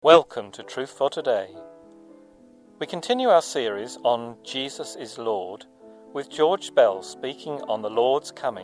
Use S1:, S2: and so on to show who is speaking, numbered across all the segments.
S1: Welcome to Truth for Today. We continue our series on Jesus is Lord with George Bell speaking on the Lord's coming.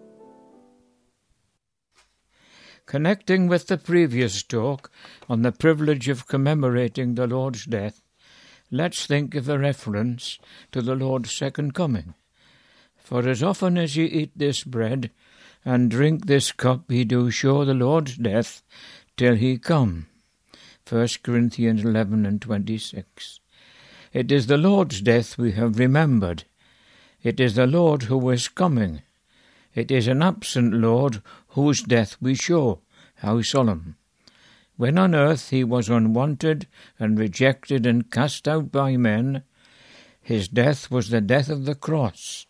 S2: Connecting with the previous talk on the privilege of commemorating the Lord's death, let's think of a reference to the Lord's second coming. For as often as ye eat this bread and drink this cup, ye do show the Lord's death till he come. 1 Corinthians 11 and 26. It is the Lord's death we have remembered. It is the Lord who is coming. It is an absent Lord whose death we show. How solemn! When on earth he was unwanted and rejected and cast out by men, his death was the death of the cross.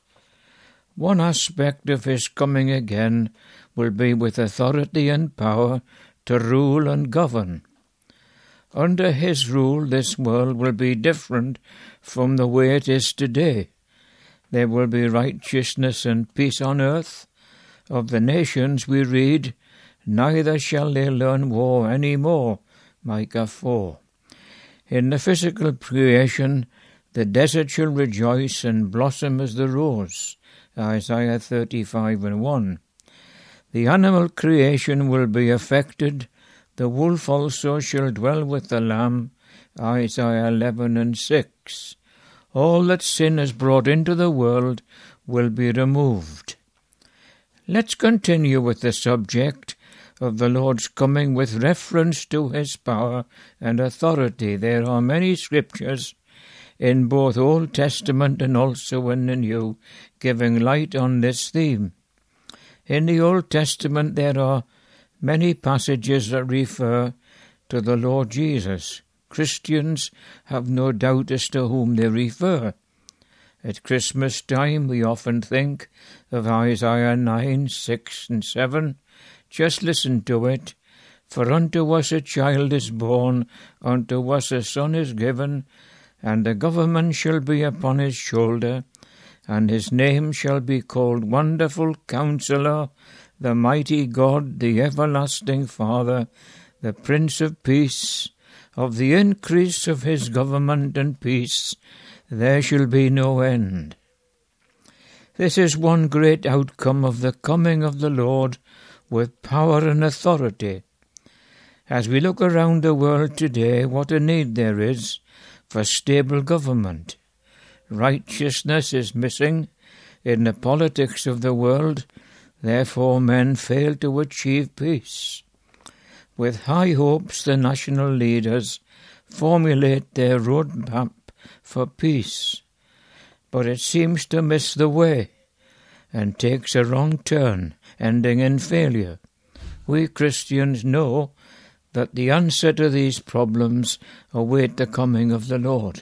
S2: One aspect of his coming again will be with authority and power to rule and govern. Under his rule, this world will be different from the way it is today. There will be righteousness and peace on earth. Of the nations we read, neither shall they learn war any more. Micah 4. In the physical creation, the desert shall rejoice and blossom as the rose. Isaiah 35 and 1. The animal creation will be affected. The wolf also shall dwell with the lamb, Isaiah 11 and 6. All that sin has brought into the world will be removed. Let's continue with the subject of the Lord's coming with reference to his power and authority. There are many scriptures in both Old Testament and also in the New giving light on this theme. In the Old Testament there are many passages that refer to the Lord Jesus. Christians have no doubt as to whom they refer. At Christmas time we often think of Isaiah 9, 6 and 7. Just listen to it. For unto us a child is born, unto us a son is given, and the government shall be upon his shoulder, and his name shall be called Wonderful Counselor, the Mighty God, the Everlasting Father, the Prince of Peace. Of the increase of his government and peace there shall be no end. This is one great outcome of the coming of the Lord with power and authority. As we look around the world today, what a need there is for stable government. Righteousness is missing in the politics of the world. Therefore men fail to achieve peace. With high hopes the national leaders formulate their roadmap for peace, but it seems to miss the way and takes a wrong turn, ending in failure. We Christians know that the answer to these problems await the coming of the Lord.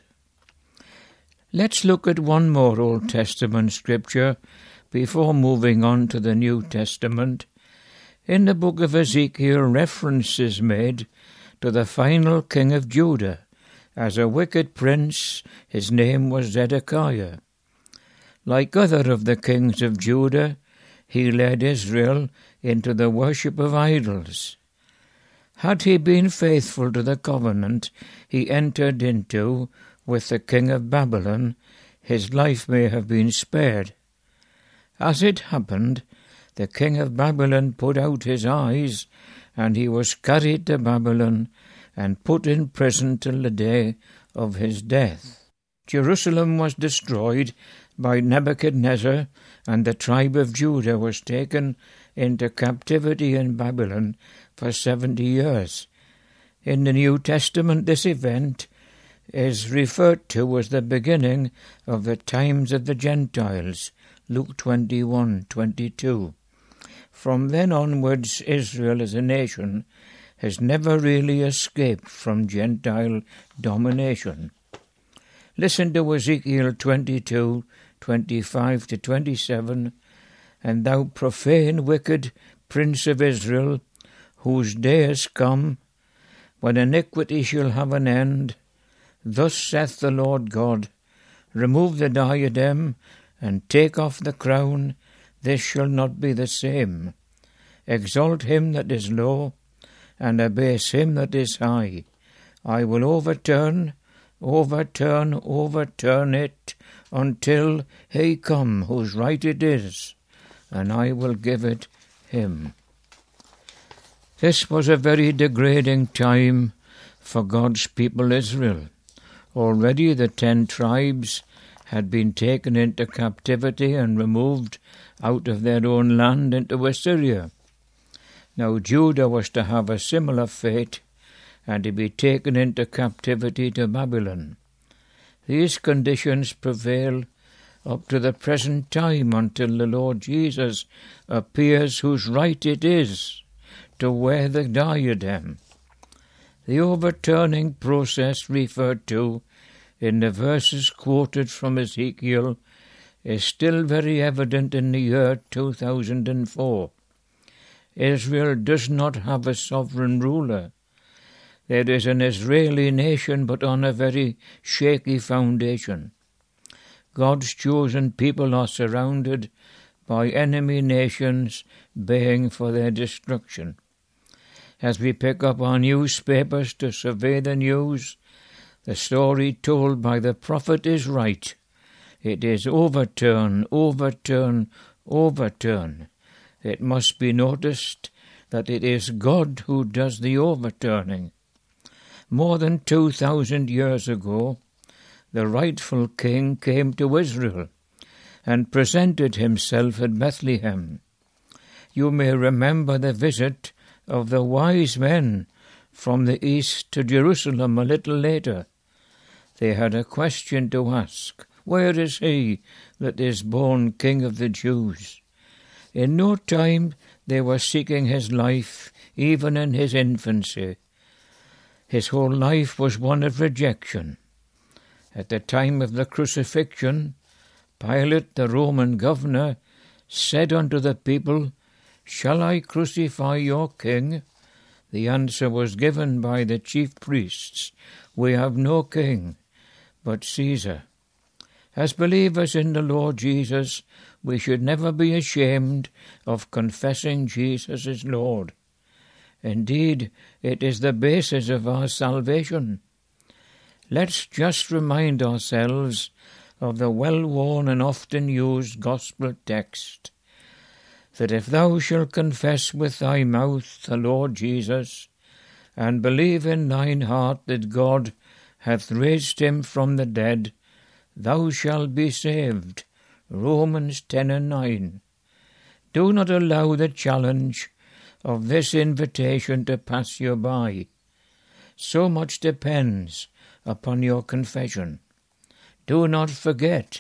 S2: Let's look at one more Old Testament scripture before moving on to the New Testament. In the book of Ezekiel, reference is made to the final king of Judah. As a wicked prince, his name was Zedekiah. Like other of the kings of Judah, he led Israel into the worship of idols. Had he been faithful to the covenant he entered into with the king of Babylon, his life may have been spared. As it happened, the king of Babylon put out his eyes, and he was carried to Babylon and put in prison till the day of his death. Jerusalem was destroyed by Nebuchadnezzar, and the tribe of Judah was taken into captivity in Babylon for 70 years. In the New Testament, this event is referred to as the beginning of the times of the Gentiles, Luke 21:22. From then onwards, Israel as a nation has never really escaped from Gentile domination. Listen to Ezekiel 22:25-27. And thou profane, wicked prince of Israel, whose day is come, when iniquity shall have an end, thus saith the Lord God, remove the diadem, and take off the crown, this shall not be the same. Exalt him that is low, and abase him that is high. I will overturn it, until he come whose right it is, and I will give it him. This was a very degrading time for God's people Israel. Already the 10 tribes had been taken into captivity and removed out of their own land into Assyria. Now Judah was to have a similar fate and to be taken into captivity to Babylon. These conditions prevail up to the present time until the Lord Jesus appears, whose right it is to wear the diadem. The overturning process referred to in the verses quoted from Ezekiel is still very evident in the year 2004. Israel does not have a sovereign ruler. There is an Israeli nation, but on a very shaky foundation. God's chosen people are surrounded by enemy nations baying for their destruction. As we pick up our newspapers to survey the news, the story told by the prophet is right. It is overturn, overturn, overturn. It must be noticed that it is God who does the overturning. More than 2,000 years ago, the rightful king came to Israel and presented himself at Bethlehem. You may remember the visit of the wise men from the east to Jerusalem a little later. They had a question to ask. Where is he that is born King of the Jews? In no time they were seeking his life, even in his infancy. His whole life was one of rejection. At the time of the crucifixion, Pilate, the Roman governor, said unto the people, "Shall I crucify your king?" The answer was given by the chief priests, "We have no king but Caesar." As believers in the Lord Jesus, we should never be ashamed of confessing Jesus is Lord. Indeed, it is the basis of our salvation. Let's just remind ourselves of the well-worn and often used gospel text, that if thou shalt confess with thy mouth the Lord Jesus, and believe in thine heart that God hath raised him from the dead, thou shalt be saved. Romans 10:9. Do not allow the challenge of this invitation to pass you by. So much depends upon your confession. Do not forget,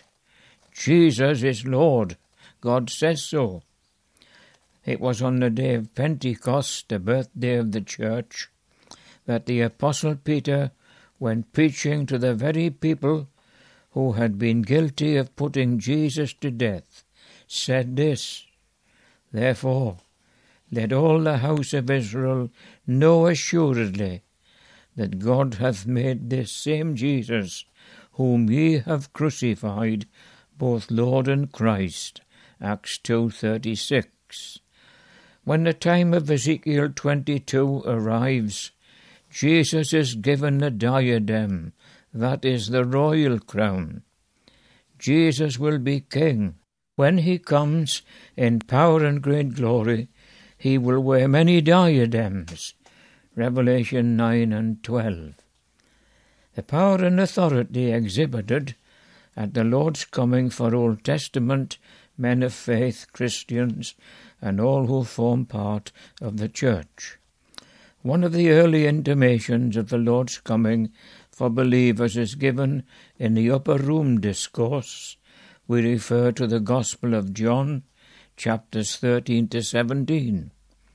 S2: Jesus is Lord. God says so. It was on the day of Pentecost, the birthday of the church, that the Apostle Peter, when preaching to the very people who had been guilty of putting Jesus to death, said this, "Therefore, let all the house of Israel know assuredly that God hath made this same Jesus, whom ye have crucified, both Lord and Christ." Acts 2:36. When the time of Ezekiel 22 arrives, Jesus is given the diadem, that is the royal crown. Jesus will be king. When he comes in power and great glory, he will wear many diadems. Revelation 9:12. The power and authority exhibited at the Lord's coming for Old Testament men of faith, Christians, and all who form part of the church. One of the early intimations of the Lord's coming for believers is given in the Upper Room Discourse. We refer to the Gospel of John, chapters 13 to 17.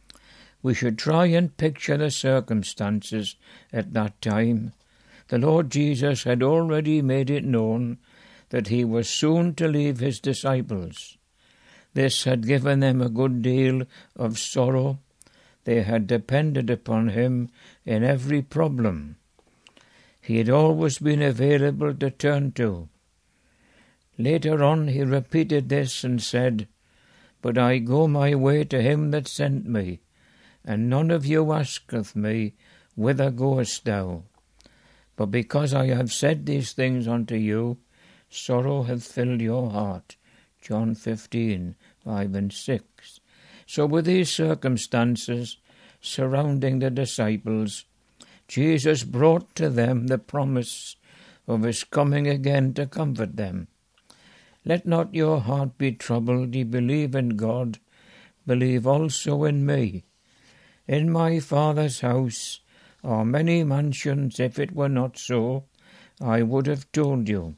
S2: We should try and picture the circumstances at that time. The Lord Jesus had already made it known that he was soon to leave his disciples. This had given them a good deal of sorrow. They had depended upon him in every problem. He had always been available to turn to. Later on he repeated this and said, "But I go my way to him that sent me, and none of you asketh me, Whither goest thou?" But because I have said these things unto you, sorrow hath filled your heart. John 15, 5 and 6. So with these circumstances surrounding the disciples, Jesus brought to them the promise of his coming again to comfort them. Let not your heart be troubled. Ye believe in God, believe also in me. In my Father's house are many mansions. If it were not so, I would have told you.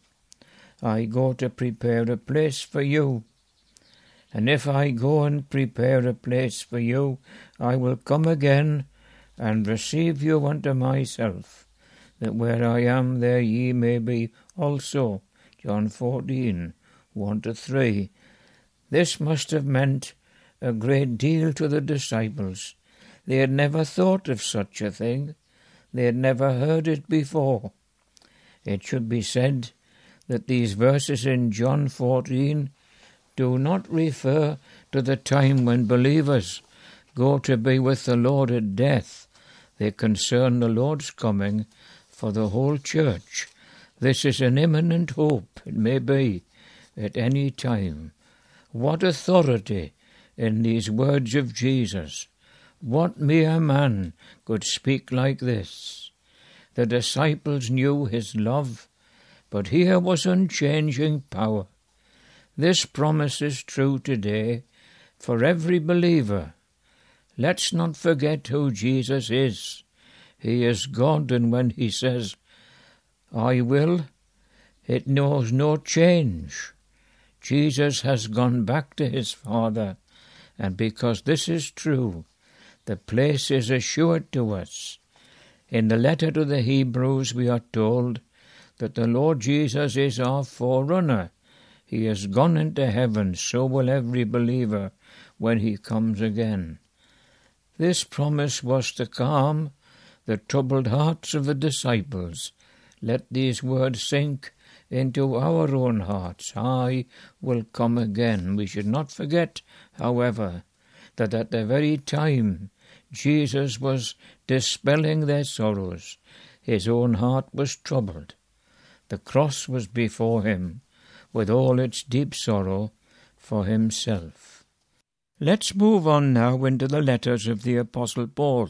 S2: I go to prepare a place for you. And if I go and prepare a place for you, I will come again and receive you unto myself, that where I am, there ye may be also. John 14, 1-3. This must have meant a great deal to the disciples. They had never thought of such a thing. They had never heard it before. It should be said that these verses in John 14 do not refer to the time when believers go to be with the Lord at death. They concern the Lord's coming for the whole church. This is an imminent hope. It may be at any time. What authority in these words of Jesus! What mere man could speak like this? The disciples knew his love, but here was unchanging power. This promise is true today for every believer. Let's not forget who Jesus is. He is God, and when he says, I will, it knows no change. Jesus has gone back to his Father, and because this is true, the place is assured to us. In the letter to the Hebrews we are told that the Lord Jesus is our forerunner. He has gone into heaven, so will every believer when he comes again. This promise was to calm the troubled hearts of the disciples. Let these words sink into our own hearts. I will come again. We should not forget, however, that at the very time Jesus was dispelling their sorrows, his own heart was troubled. The cross was before him, with all its deep sorrow for himself. Let's move on now into the letters of the Apostle Paul.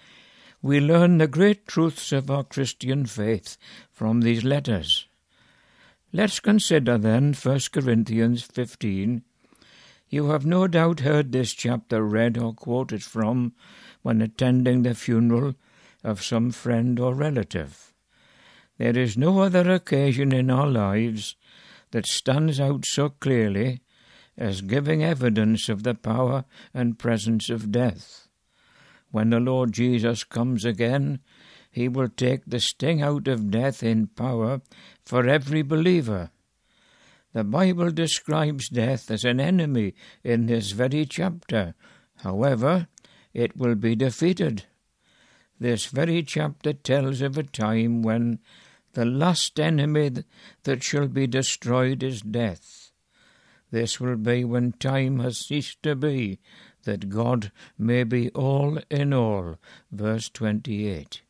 S2: We learn the great truths of our Christian faith from these letters. Let's consider then 1 Corinthians 15. You have no doubt heard this chapter read or quoted from when attending the funeral of some friend or relative. There is no other occasion in our lives that stands out so clearly as giving evidence of the power and presence of death. When the Lord Jesus comes again, he will take the sting out of death in power for every believer. The Bible describes death as an enemy in this very chapter. However, it will be defeated. This very chapter tells of a time when the last enemy that shall be destroyed is death. This will be when time has ceased to be, that God may be all in all. Verse 28.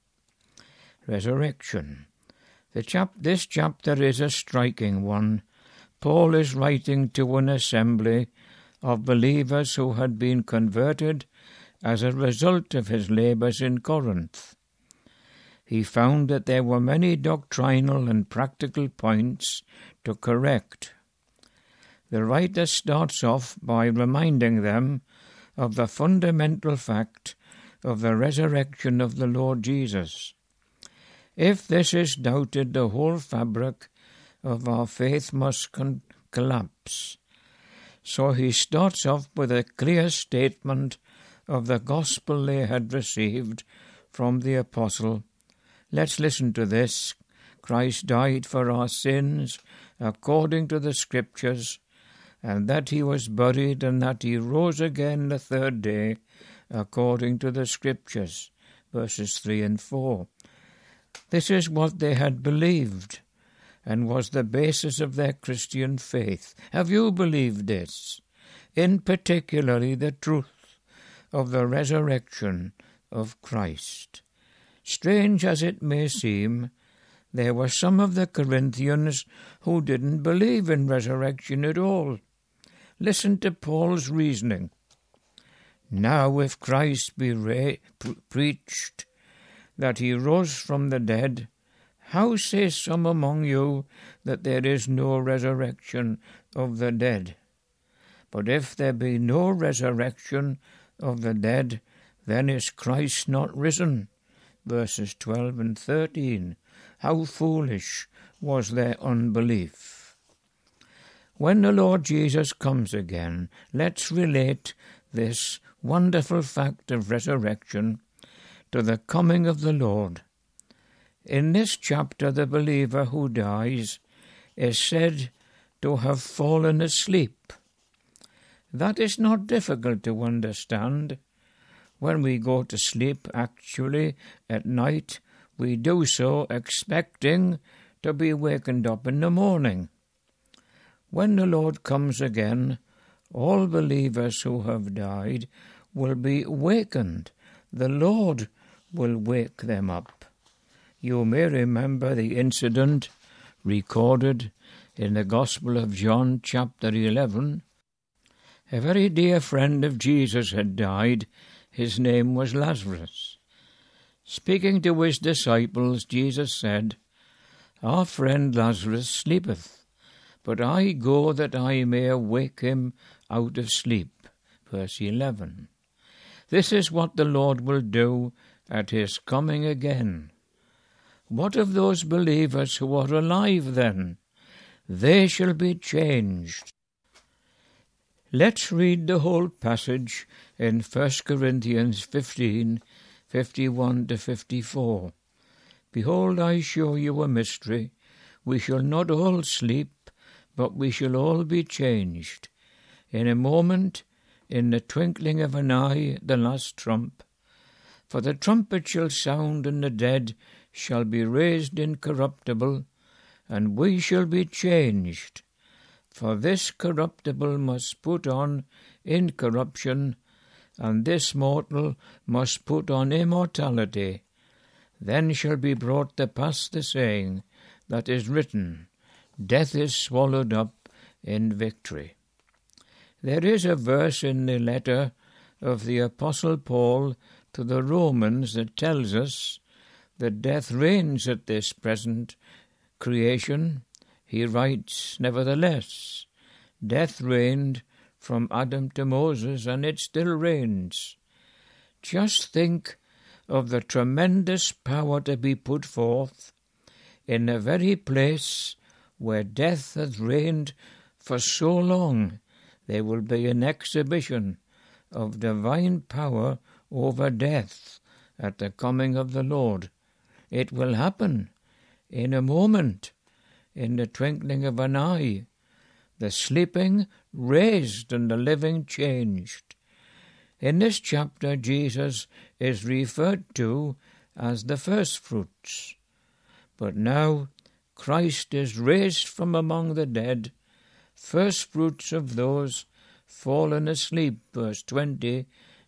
S2: Resurrection. This chapter is a striking one. Paul is writing to an assembly of believers who had been converted as a result of his labours in Corinth. He found that there were many doctrinal and practical points to correct. The writer starts off by reminding them of the fundamental fact of the resurrection of the Lord Jesus. If this is doubted, the whole fabric of our faith must collapse. So he starts off with a clear statement of the gospel they had received from the apostle. Let's listen to this. Christ died for our sins according to the Scriptures, and that he was buried, and that he rose again the third day according to the Scriptures. Verses 3 and 4. This is what they had believed, and was the basis of their Christian faith. Have you believed this? In particularly the truth of the resurrection of Christ. Strange as it may seem, There were some of the Corinthians who didn't believe in resurrection at all. Listen to Paul's reasoning. Now if Christ be preached that he rose from the dead, how say some among you that there is no resurrection of the dead? But if there be no resurrection of the dead, then is Christ not risen? Verses 12 and 13. How foolish was their unbelief. When the Lord Jesus comes again, let's relate this wonderful fact of resurrection to the coming of the Lord. In this chapter, the believer who dies is said to have fallen asleep. That is not difficult to understand. When we go to sleep, actually, at night, we do so expecting to be wakened up in the morning. When the Lord comes again, all believers who have died will be wakened. The Lord will wake them up. You may remember the incident recorded in the Gospel of John, chapter 11. A very dear friend of Jesus had died. His name was Lazarus. Speaking to his disciples, Jesus said, Our friend Lazarus sleepeth, but I go that I may awake him out of sleep. Verse 11. This is what the Lord will do at his coming again. What of those believers who are alive then? They shall be changed. Let's read the whole passage in 1 Corinthians 15, 51 to 54. Behold, I show you a mystery. We shall not all sleep, but we shall all be changed. In a moment, in the twinkling of an eye, the last trump. For the trumpet shall sound, and the dead shall be raised incorruptible, and we shall be changed. For this corruptible must put on incorruption, and this mortal must put on immortality. Then shall be brought to pass the saying that is written, Death is swallowed up in victory. There is a verse in the letter of the Apostle Paul to the Romans that tells us that death reigns at this present creation. He writes, Nevertheless, death reigned from Adam to Moses, and it still reigns. Just think of the tremendous power to be put forth in the very place where death hath reigned for so long. There will be an exhibition of divine power over death at the coming of the Lord. It will happen in a moment, in the twinkling of an eye. The sleeping raised and the living changed. In this chapter, Jesus is referred to as the firstfruits. But now Christ is raised from among the dead, firstfruits of those fallen asleep. Verse 20,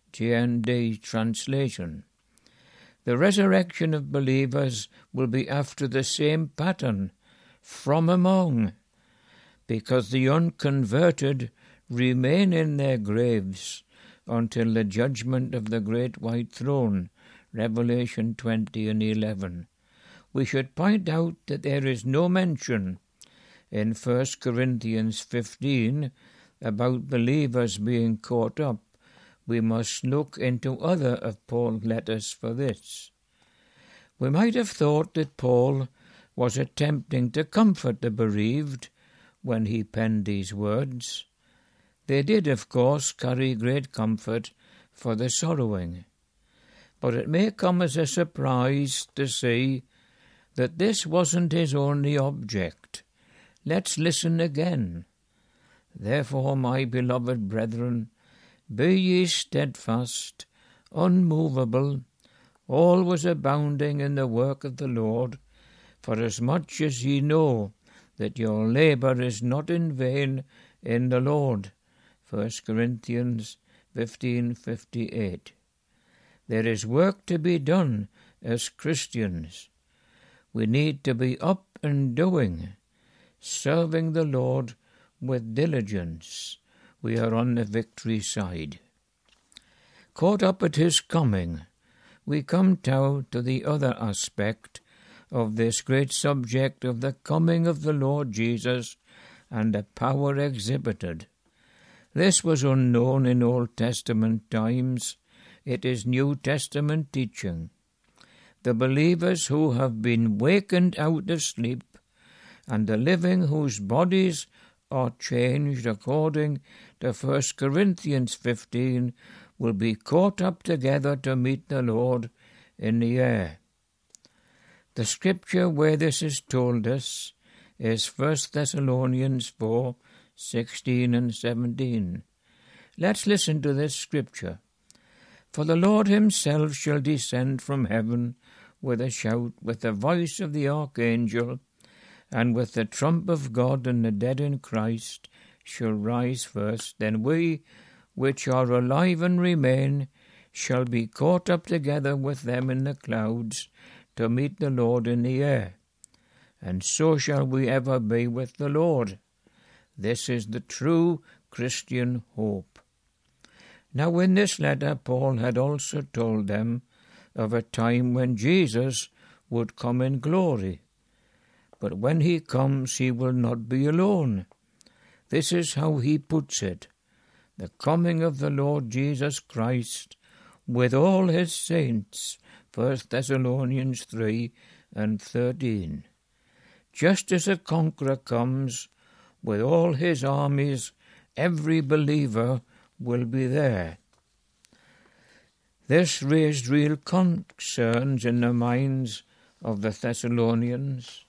S2: G&D translation. The resurrection of believers will be after the same pattern, from among, because the unconverted remain in their graves until the judgment of the great white throne, Revelation 20 and 11. We should point out that there is no mention in 1 Corinthians 15 about believers being caught up. We must look into other of Paul's letters for this. We might have thought that Paul was attempting to comfort the bereaved when he penned these words. They did, of course, carry great comfort for the sorrowing. But it may come as a surprise to see that this wasn't his only object. Let's listen again. Therefore, my beloved brethren, be ye steadfast, unmovable, always abounding in the work of the Lord, forasmuch as ye know that your labour is not in vain in the Lord. 1 Corinthians 15:58. There is work to be done as Christians. We need to be up and doing, serving the Lord with diligence. We are on the victory side. Caught up at his coming, we come now to the other aspect of this great subject of the coming of the Lord Jesus and the power exhibited. This was unknown in Old Testament times. It is New Testament teaching. The believers who have been wakened out of sleep, and the living whose bodies are changed according to 1 Corinthians 15, will be caught up together to meet the Lord in the air. The scripture where this is told us is 1 Thessalonians 4, 16 and 17. Let's listen to this scripture. For the Lord himself shall descend from heaven with a shout, with the voice of the archangel, and with the trump of God, and the dead in Christ shall rise first. Then we, which are alive and remain, shall be caught up together with them in the clouds to meet the Lord in the air. And so shall we ever be with the Lord. This is the true Christian hope. Now in this letter Paul had also told them of a time when Jesus would come in glory. But when he comes, he will not be alone. This is how he puts it: the coming of the Lord Jesus Christ with all his saints, 1 Thessalonians 3 and 13. Just as a conqueror comes with all his armies, every believer will be there. This raised real concerns in the minds of the Thessalonians.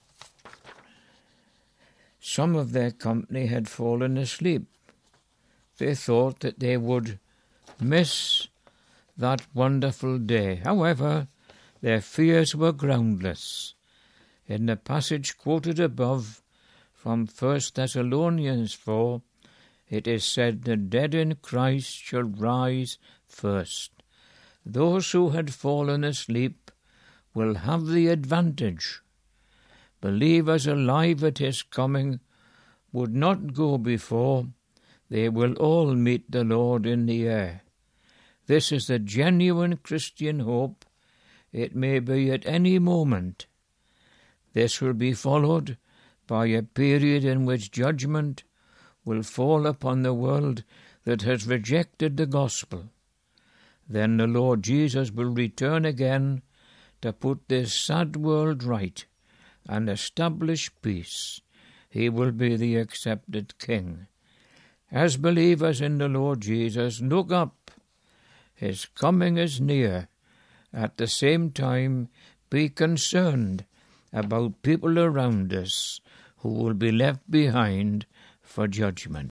S2: Some of their company had fallen asleep. They thought that they would miss that wonderful day. However, their fears were groundless. In the passage quoted above from 1 Thessalonians 4, it is said, the dead in Christ shall rise first. Those who had fallen asleep will have the advantage. Believers alive at his coming would not go before. They will all meet the Lord in the air. This is the genuine Christian hope. It may be at any moment. This will be followed by a period in which judgment will fall upon the world that has rejected the gospel. Then the Lord Jesus will return again to put this sad world right and establish peace. He will be the accepted King. As believers in the Lord Jesus, look up. His coming is near. At the same time, be concerned about people around us who will be left behind for judgment.